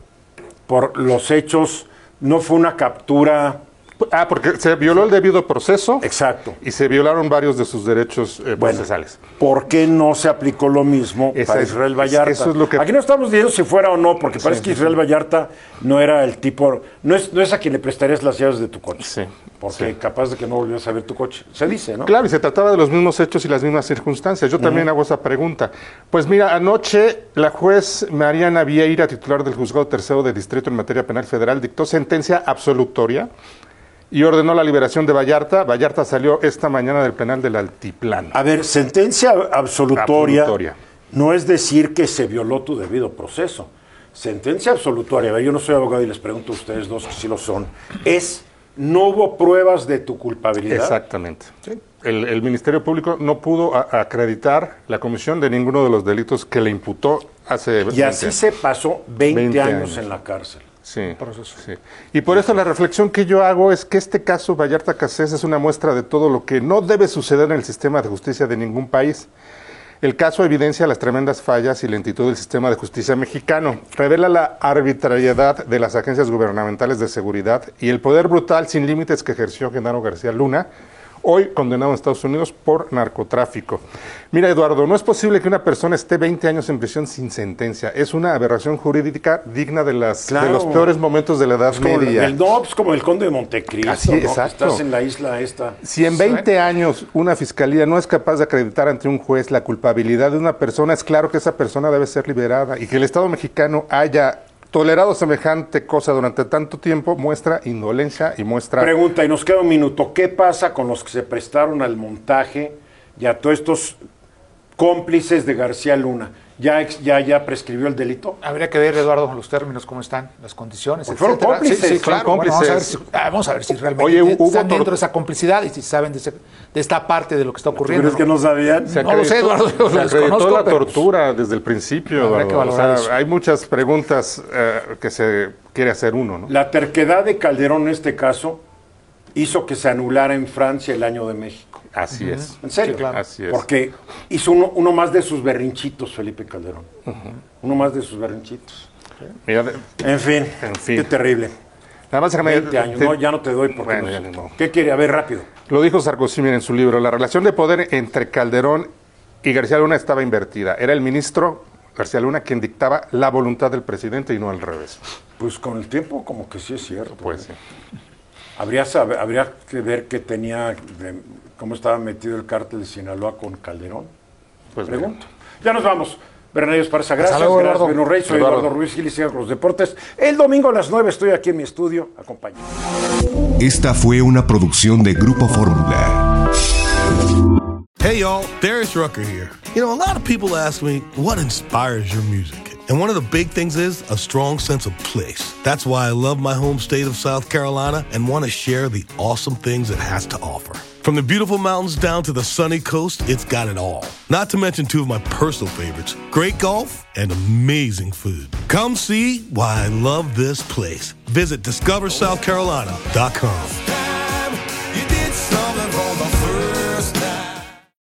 Speaker 8: por los hechos, no fue una captura...
Speaker 9: Ah, porque se violó el debido proceso.
Speaker 8: Exacto.
Speaker 9: Y se violaron varios de sus derechos eh,
Speaker 8: bueno,
Speaker 9: procesales.
Speaker 8: ¿Por qué no se aplicó lo mismo Esa para Israel Vallarta?
Speaker 9: Eso es lo que...
Speaker 8: Aquí no estamos diciendo si fuera o no, porque sí, parece que Israel sí. Vallarta no era el tipo... No es, no es a quien le prestarías las llaves de tu coche.
Speaker 9: Sí.
Speaker 8: Porque
Speaker 9: sí.
Speaker 8: capaz de que no volvieras a ver tu coche. Se dice, ¿no?
Speaker 9: Claro, y se trataba de los mismos hechos y las mismas circunstancias. Yo también uh-huh. hago esa pregunta. Pues mira, anoche la juez Mariana Vieira, titular del Juzgado Tercero de Distrito en Materia Penal Federal, dictó sentencia absolutoria y ordenó la liberación de Vallarta. Vallarta salió esta mañana del penal del Altiplano.
Speaker 8: A ver, sentencia absolutoria,
Speaker 9: absolutoria
Speaker 8: no es decir que se violó tu debido proceso. Sentencia absolutoria, a ver, yo no soy abogado y les pregunto a ustedes dos que sí lo son, es no hubo pruebas de tu culpabilidad.
Speaker 9: Exactamente. Sí. El, el Ministerio Público no pudo a, acreditar la comisión de ninguno de los delitos que le imputó hace
Speaker 8: Y así
Speaker 9: años.
Speaker 8: se pasó veinte,
Speaker 9: veinte
Speaker 8: años,
Speaker 9: años
Speaker 8: en la cárcel.
Speaker 9: Sí, sí. Y por eso la reflexión que yo hago es que este caso Vallarta Cassés es una muestra de todo lo que no debe suceder en el sistema de justicia de ningún país. El caso evidencia las tremendas fallas y lentitud del sistema de justicia mexicano. Revela la arbitrariedad de las agencias gubernamentales de seguridad y el poder brutal sin límites que ejerció Genaro García Luna, hoy condenado en Estados Unidos por narcotráfico. Mira, Eduardo, no es posible que una persona esté veinte años en prisión sin sentencia. Es una aberración jurídica digna de, las,
Speaker 8: claro.
Speaker 9: de los peores momentos de la Edad
Speaker 8: es como
Speaker 9: Media.
Speaker 8: El, no, es como el conde de Montecristo,
Speaker 9: Así,
Speaker 8: ¿no?
Speaker 9: exacto.
Speaker 8: Estás en la isla esta.
Speaker 9: Si en veinte años una fiscalía no es capaz de acreditar ante un juez la culpabilidad de una persona, es claro que esa persona debe ser liberada. Y que el Estado mexicano haya tolerado semejante cosa durante tanto tiempo muestra indolencia y muestra...
Speaker 8: Pregunta, y nos queda un minuto, ¿qué pasa con los que se prestaron al montaje y a todos estos cómplices de García Luna? ¿Ya, ex- ya, ya prescribió el delito?
Speaker 6: Habría que ver, Eduardo, los términos, cómo están, las condiciones,
Speaker 8: Pues fueron
Speaker 6: etcétera.
Speaker 8: cómplices,
Speaker 6: Sí, sí,
Speaker 8: fueron
Speaker 6: claro. Bueno, vamos, a ver
Speaker 9: cómplices.
Speaker 6: si, ah, vamos a ver si realmente
Speaker 9: Oye, hubo
Speaker 6: están
Speaker 9: tor-
Speaker 6: dentro de esa complicidad y si saben de, ese- de esta parte de lo que está
Speaker 8: ¿Tú
Speaker 6: ocurriendo.
Speaker 8: crees que no sabían?
Speaker 9: Se
Speaker 6: No lo sé,
Speaker 9: acreditó-
Speaker 6: Eduardo, yo
Speaker 9: Se
Speaker 6: lo
Speaker 9: acreditó
Speaker 6: desconozco,
Speaker 9: la
Speaker 6: pero-
Speaker 9: tortura desde el principio,
Speaker 6: Habrá que
Speaker 9: Eduardo. O
Speaker 6: valorar
Speaker 9: sea,
Speaker 6: eso.
Speaker 9: hay muchas preguntas eh, que se quiere hacer uno, ¿no?
Speaker 8: La terquedad de Calderón en este caso hizo que se anulara en Francia el Año de México.
Speaker 9: Así es.
Speaker 8: ¿En serio?
Speaker 6: Sí, claro.
Speaker 9: Así es.
Speaker 8: Porque hizo uno, uno más de sus berrinchitos, Felipe Calderón. Uno más de sus berrinchitos.
Speaker 9: Mira, de-
Speaker 8: En fin,
Speaker 9: En fin.
Speaker 8: qué terrible.
Speaker 9: nada más déjame...
Speaker 8: veinte años,
Speaker 9: te-
Speaker 8: no, ya no te doy porque
Speaker 9: Bueno,
Speaker 8: no-
Speaker 9: ya ni modo.
Speaker 8: ¿Qué quiere? A ver, rápido.
Speaker 9: Lo dijo Sarkozy en su libro. La relación de poder entre Calderón y García Luna estaba invertida. Era el ministro García Luna quien dictaba la voluntad del presidente y no al revés.
Speaker 8: Pues con el tiempo como que sí es cierto.
Speaker 9: Pues sí.
Speaker 8: Habría, sabe- habría que ver qué tenía, de- cómo estaba metido el cártel de Sinaloa con Calderón.
Speaker 9: Pues
Speaker 8: Pregunto. Ya nos vamos. Bernardo Esparza, gracias.
Speaker 6: Hasta luego,
Speaker 8: Gracias,
Speaker 6: Eduardo.
Speaker 8: Beno Rey. Soy
Speaker 9: Eduardo.
Speaker 8: Eduardo Ruiz Gil y sigan con los deportes. El domingo a las nueve estoy aquí en mi estudio. Acompañado.
Speaker 3: Esta fue una producción de Grupo Fórmula.
Speaker 15: Hey y'all, Darius Rucker here. You know, a lot of people ask me, what inspires your music? And one of the big things is a strong sense of place. That's why I love my home state of South Carolina and want to share the awesome things it has to offer. From the beautiful mountains down to the sunny coast, it's got it all. Not to mention two of my personal favorites, great golf and amazing food. Come see why I love this place. Visit discover south carolina dot com.